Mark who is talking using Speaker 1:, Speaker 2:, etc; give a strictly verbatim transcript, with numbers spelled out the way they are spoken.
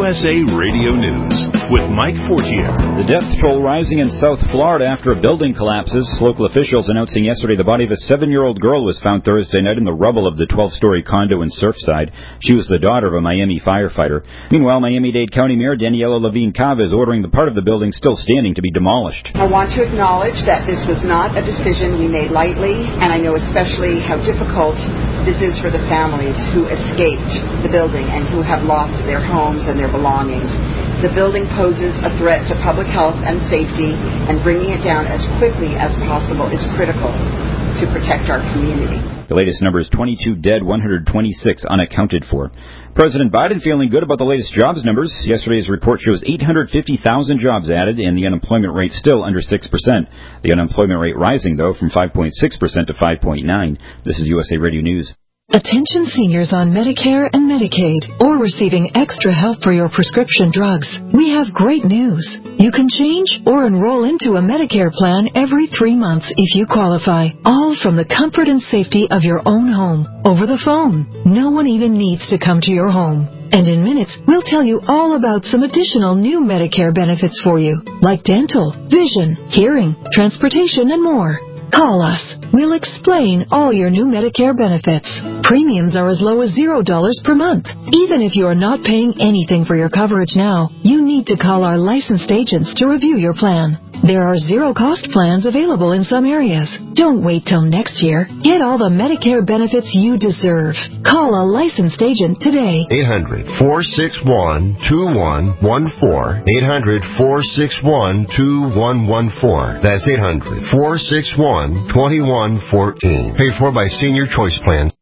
Speaker 1: S A Radio News with Mike Fortier.
Speaker 2: The death toll rising in South Florida after a building collapses. Local officials announcing yesterday the body of a seven-year-old girl was found Thursday night in the rubble of the twelve-story condo in Surfside. She was the daughter of a Miami firefighter. Meanwhile, Miami-Dade County Mayor Daniela Levine Cava is ordering the part of the building still standing to be demolished.
Speaker 3: I want to acknowledge that this was not a decision we made lightly, and I know especially how difficult this is for the families who escaped the building and who have lost their homes and their belongings. The building poses a threat to public health and safety, and bringing it down as quickly as possible is critical to protect our community.
Speaker 2: The latest number is twenty-two dead, one hundred twenty-six unaccounted for. President Biden feeling good about the latest jobs numbers. Yesterday's report shows eight hundred fifty thousand jobs added, and the unemployment rate still under six percent. The unemployment rate rising, though, from five point six percent to five point nine. This is U S A Radio News.
Speaker 4: Attention seniors on Medicare and Medicaid or receiving extra help for your prescription drugs. We have great news. You can change or enroll into a Medicare plan every three months if you qualify, all from the comfort and safety of your own home, over the phone. No one even needs to come to your home. And in minutes, we'll tell you all about some additional new Medicare benefits for you, like dental, vision, hearing, transportation, and more. Call us. We'll explain all your new Medicare benefits. Premiums are as low as zero dollars per month. Even if you are not paying anything for your coverage now, you need to call our licensed agents to review your plan. There are zero-cost plans available in some areas. Don't wait till next year. Get all the Medicare benefits you deserve. Call a licensed agent today.
Speaker 5: eight hundred, four six one, two one one four. eight hundred, four six one, two one one four. That's eight hundred, four six one, two one one four. Paid for by Senior Choice Plans.